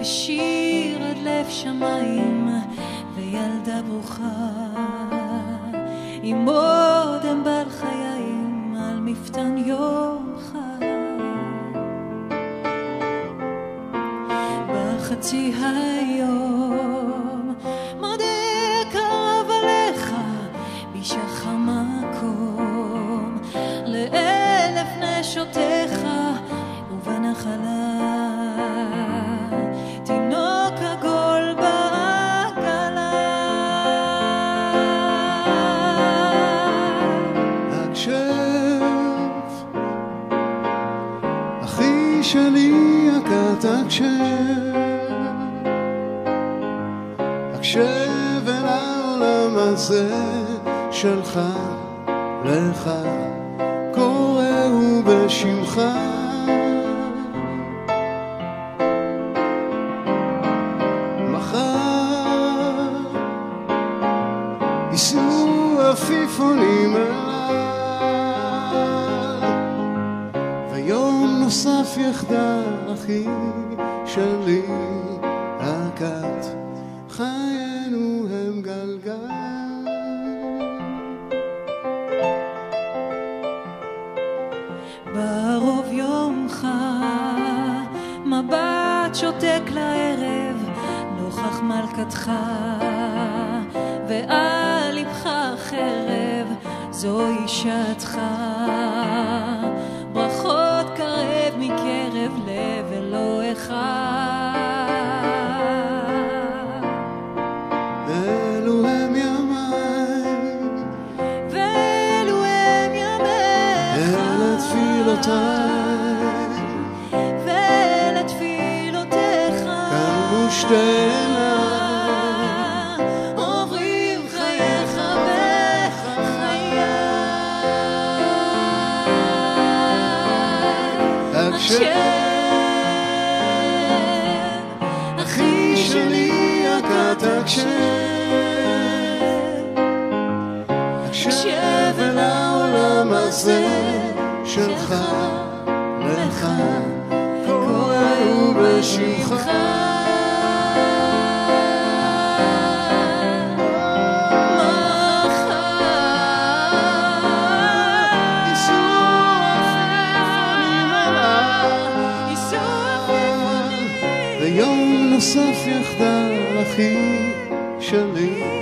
לשיר עד לב שמיים וילדה ברוכה עם אודם בל חיים על מפתן יום חג. בחצי היום מודה קרב עליך בישך המקום לאלף נשותיך ובנחלה תינוק עגול בעגלה. הקשב אחי שלי יקר תקשב, הקשב אל העולם הזה שלך לך קוראו בשמך. מחר ייסעו עפיפונים אליי ויום נוסף יחדל אחי שלי הכת חיינו הם גלגל. בערוב יומך מבט שותק לערב נוכח מלכתך ועל לבך חרב זוהי שעתך. ברכות קרב מקרב לב אלוהיך. אלו הם ימיים ואלו הם ימיך, אלה תפילותיי ולתפילותיך קרבו שתי עיניי עוברים חייך בחיי. הקשב אחי שלי יקר תקשב, הקשב אל העולם הזה שלך לך קוראו בשמך. ויום נוסף יחדל אחי שלי